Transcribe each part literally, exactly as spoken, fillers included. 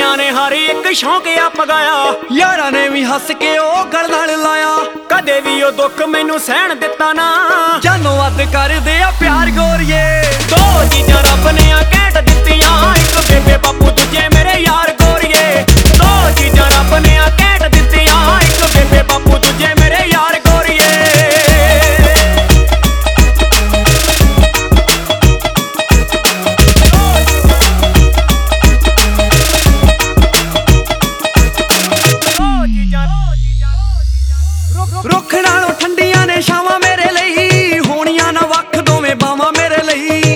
ਦੁਨੀਆ ਨੇ ਹਰ ਇੱਕ ਸ਼ੌਂਕ ਆ ਪਗਾਇਆ। ਯਾਰਾਂ ਨੇ ਵੀ ਹੱਸ ਕੇ ਉਹ ਗਲ ਨਾਲ ਲਾਇਆ। ਕਦੇ ਵੀ ਉਹ ਦੁੱਖ ਮੈਨੂੰ ਸਹਿਣ ਦਿੱਤਾ ਨਾ। ਜਾਨੋਂ ਵੱਧ ਕਰਦੇ ਆ ਪਿਆਰ ਗੋਰੀਏ। ਦੋ ਚੀਜ਼ਾਂ ਰੱਬ ਨੇ ਆ ਕਹਿਟ ਦਿੱਤੀਆਂ, ਇੱਕ ਬੇਬੇ ਬਾਪੂ ਦੂਜੇ ਮੇਰੇ ਯਾਰ ਗੋਰੀਏ। ਦੋ ਚੀਜ਼ਾਂ ਰੱਬ ਨੇ ਆ ਕਹਿਟ ਦਿੱਤੀਆਂ, ਇੱਕ ਬੇਬੇ ਬਾਪੂ ਦੂਜੇ ਮੇਰੇ ਯਾਰ ਗੋਰੀਏ। ਰੁੱਖ ਨਾਲੋਂ ਠੰਡੀਆਂ ਨੇ ਛਾਵਾਂ ਮੇਰੇ ਲਈ, ਹੋਣੀਆਂ ਨਾ ਵੱਖ ਦੋਵੇਂ ਬਾਵਾਂ ਮੇਰੇ ਲਈ।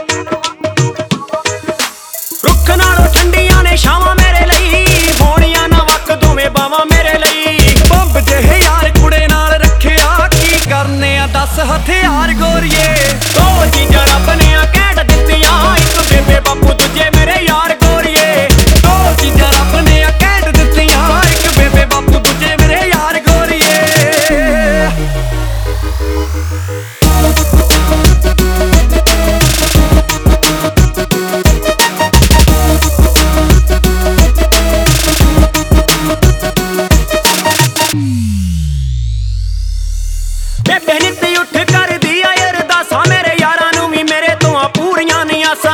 ਰੁੱਖ ਨਾਲੋਂ ਠੰਡੀਆਂ ਨੇ ਛਾਵਾਂ ਮੇਰੇ ਲਈ, ਹੋਣੀਆਂ ਨਾ ਵੱਖ ਦੋਵੇਂ ਬਾਵਾਂ ਮੇਰੇ ਲਈ। ਬੰਬ ਜਿਹੇ ਯਾਰ ਕੁੜੇ ਨਾਲ ਰੱਖਿਆ, ਕੀ ਕਰਨੇ ਆ ਦਸ ਹਥਿਆਰ ਗੋਰੀਏ। ਦੋ ਚੀਜ਼ਾਂ ਰੱਬ ਨੇ ਆ ਕਹਿਟ ਦਿੱਤੀਆਂ, ਇੱਕ ਬੇਬੇ ਬਾਪੂ ਦੂਜੇ ਮੇਰੇ ਯਾਰ ਗੋਰੀਏ। ਦੋ ਚੀਜ਼ਾਂ ਰੱਬ ਨੇ ਆ ਕਹਿਟ ਦਿੱਤੀਆਂ, ਇੱਕ ਬੇਬੇ ਬਾਪੂ ਦੂਜੇ ਮੇਰੇ ਯਾਰ ਗੋਰੀਏ। ਬੇਬੇ ਨਿੱਤ ਉੱਠ ਕਰਦੀ ਆ ਅਰਦਾਸਾਂ, ਮੇਰੇ ਯਾਰਾਂ ਨੂੰ ਵੀ ਮੇਰੇ ਤੋਂ ਆ ਪੂਰੀਆਂ ਨੀ ਆਸਾਂ।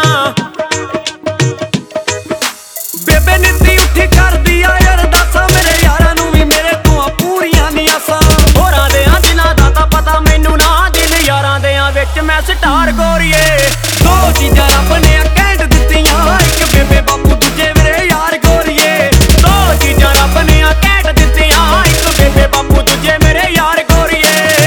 ਬੇਬੇ ਨਿੱਤ ਉੱਠ ਕਰਦੀ ਆ ਅਰਦਾਸਾਂ, ਮੇਰੇ ਯਾਰਾਂ ਨੂੰ ਵੀ ਮੇਰੇ ਤੋਂ ਆ ਪੂਰੀਆਂ ਨੀ ਆਸਾਂ। ਹੋਰਾਂ ਦੇ ਆ ਦਿਲਾਂ ਦਾ ਤਾਂ ਪਤਾ ਮੈਨੂੰ ਨਾ, ਦਿਲ ਯਾਰਾਂ ਦੇ ਆ ਵਿੱਚ ਮੈਂ ਸਟਾਰ ਗੋਰੀਏ। ਦੋ ਚੀਜ਼ਾਂ ਰੱਬ ਨੇ ਆ ਕਹਿਟ ਦਿੱਤੀਆਂ, ਇੱਕ ਬੇਬੇ ਬਾਪੂ ਦੂਜੇ ਮੇਰੇ ਯਾਰ ਗੋਰੀਏ। ਦੋ ਚੀਜ਼ਾਂ ਰੱਬ ਨੇ ਆ ਕਹਿਟ ਦਿੱਤੀਆਂ, ਇੱਕ ਬੇਬੇ ਬਾਪੂ ਦੂਜੇ ਮੇਰੇ ਯਾਰ ਗੋਰੀਏ।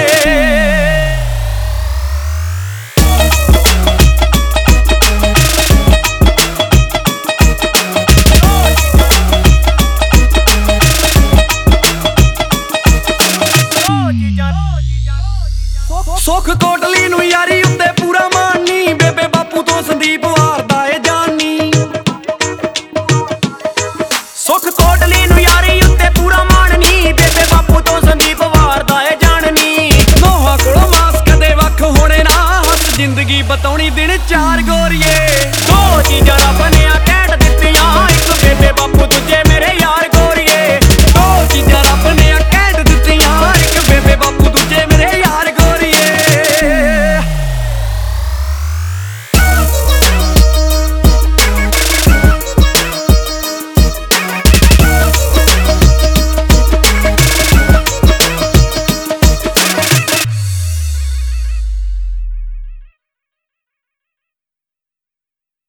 ਸੁੱਖ ਕੋਟਲੀ ਨੂੰ ਯਾਰੀ ਉੱਤੇ ਪੂਰਾ ਮਾਨੀ, ਬੇਬੇ ਬਾਪੂ ਤੋਂ ਸੰਦੀਪ ਵਾਰਦਾ ਏ ਜਾਨੀ। ਸੁੱਖ ਕੋਟਲੀ ਨੂੰ ਯਾਰੀ ਉੱਤੇ ਪੂਰਾ ਮਾਣਨੀ, ਬੇਬੇ ਬਾਪੂ ਤੋਂ ਸੰਦੀਪ ਵਾਰਦਾ ਏ ਜਾਣਨੀ। ਨੋਹਾਂ ਕੋਲੋਂ ਮਾਸ ਕਦੇ ਵੱਖ ਹੋਣੇ ਨਾ, ਹੱਸ ਜ਼ਿੰਦਗੀ ਬਤਾਉਣੀ ਦਿਨ ਚਾਰ ਗੋਰੀਏ। ਦੋ ਚੀਜ਼ਾਂ ਰੱਬ ਨੇ